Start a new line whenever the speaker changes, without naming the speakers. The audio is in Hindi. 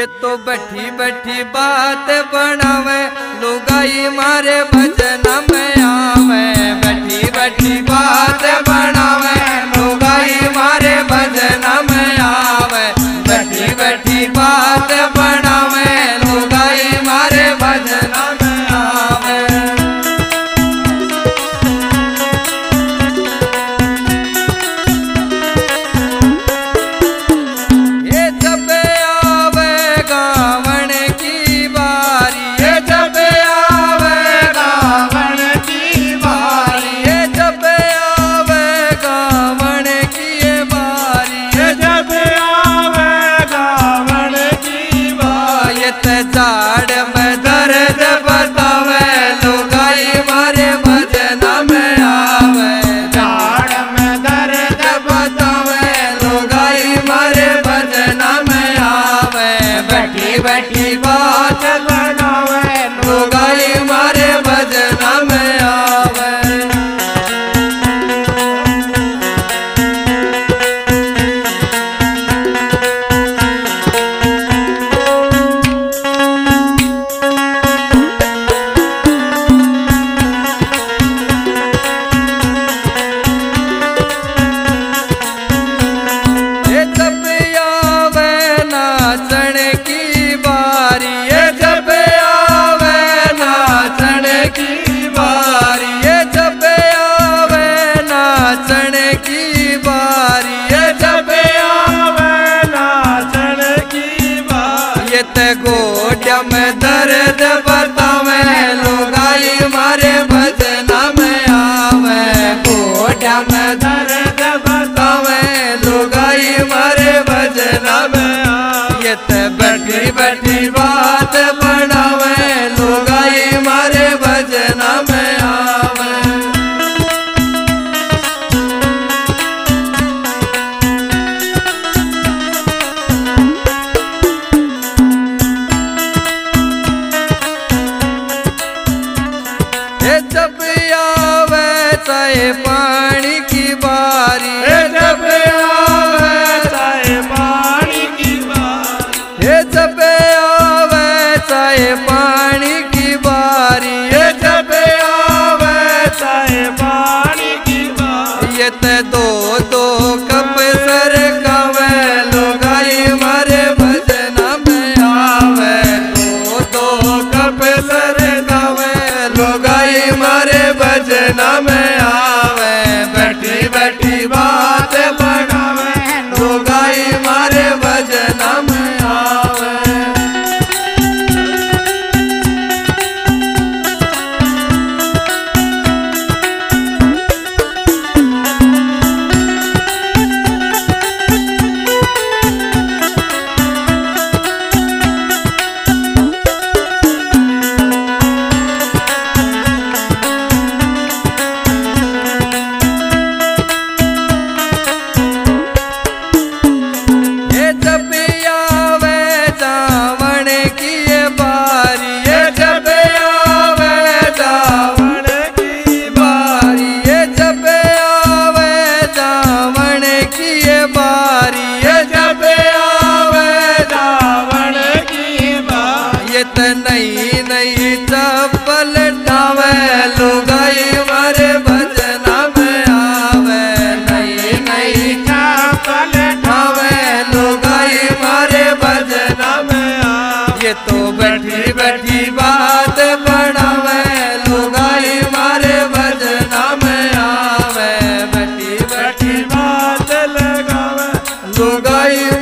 ये तो बैठी बैठी बात बनावे लुगाई मारे भजन में आवे। बैठी बैठी बात बनावे लुगाई मारे भजन में आवे। बैठी बैठी बात बनावे लुगाई मारे भजन में आवे। ये जब आवे गावन की बारी, ये जब आवे गावन की बारी, ये जब आवे गावन की बारी, ये जब आवे गावन की बारी। ये ते झाड़ में दर्द बतावे लुगाई मारे भजन में आवे। झाड़ में दर्द बतावे लुगाई मारे भजन में आवे। बैठी बैठी बात बनावे लुगाई मारे भजन में आवे। ये जब आवे नाचण की बारी, ये जब आवे नाचण की बारी, ये जब आवे नाचण की बारी, ये जब आवे नाचण की बारी। ये ते गोड्या में दर्द बतावे लुगाई मारे भजन में आवे। गोड्या में दर्द बतावे लुगाई मारे भजन में आवे। ये ते बैठी बैठी बात बनावे लुगाई मारे भजन में आवे। ये जब आवे चाहे पानी की बारी, ये जब आवे चाहे पानी की बारी, ये जब आवे चाहे पानी की बारी, ये जब आवे चाहे पानी की बारी। ये ते दो दो कप सर गावे लुगाई मारे भजन में आवे। दो दो कप सर गावे लुगाई मारे भजन में आवे। बैठी बैठी बात बनावे लुगाई मारे भजन में आवे। ये जब आवे जावन की बारी, ये जब आवे जावन की बारी, ये जब आवे जावन की बारी, ये जब आवे जावन की बारी। ये ते नई नई चप्पल डावे लुगाई मारे भजन में आवे। नई नई चप्पल डावे लुगाई मारे भजन में आवे। ये तो बैठी बैठी बात बनावे लुगाई मारे भजन में आवे। बैठी बैठी बात लगावे लुगाई